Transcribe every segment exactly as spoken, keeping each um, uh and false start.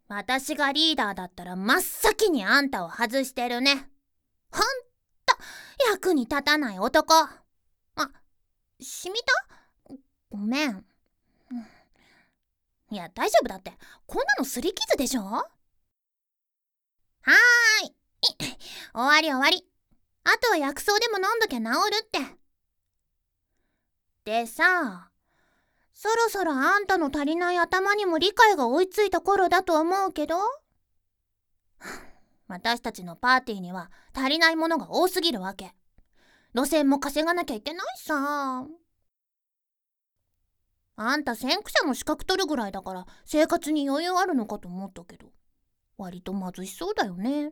私がリーダーだったら真っ先にあんたを外してるね。ほんと役に立たない男。あ、しみた？ごめん。いや大丈夫だって、こんなの擦り傷でしょ。はーい終わり終わり。あとは薬草でも飲んどきゃ治るって。でさ、そろそろあんたの足りない頭にも理解が追いついた頃だと思うけど私たちのパーティーには足りないものが多すぎるわけ。路線も稼がなきゃいけないさ。あんた先駆者の資格取るぐらいだから生活に余裕あるのかと思ったけど、割と貧しそうだよね。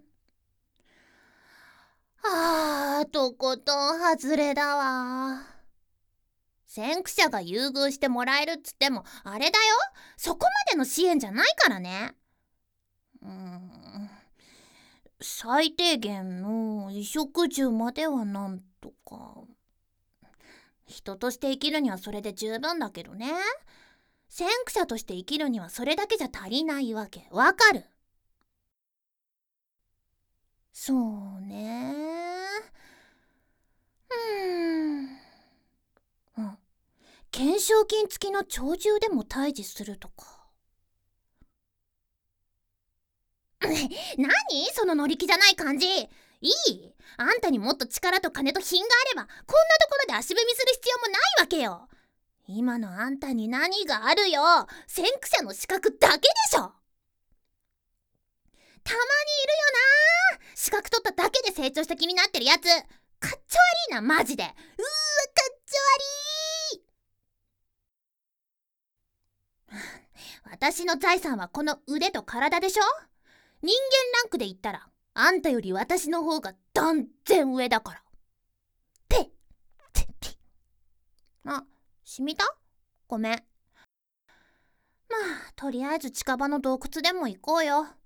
あー、とことん外れだわ。先駆者が優遇してもらえるっつってもあれだよ、そこまでの支援じゃないからね。うーん、最低限の衣食住まではなんとか。人として生きるにはそれで十分だけどね。先駆者として生きるにはそれだけじゃ足りないわけ。わかる？そうね。うーん。うん。懸賞金付きの鳥獣でも退治するとか。何その乗り気じゃない感じ。いい？あんたにもっと力と金と品があればこんなところで足踏みする必要もないわけよ。今のあんたに何があるよ。先駆者の資格だけでしょ。たまにいるよな、資格取っただけで成長した気になってるやつ。かっちょ悪いなマジで。うーわかっちょ悪い。私の財産はこの腕と体でしょ。人間ランクで言ったらあんたより私の方が断然上だから。ペッペッペッ。あ、しみた？ごめん。まあとりあえず近場の洞窟でも行こうよ。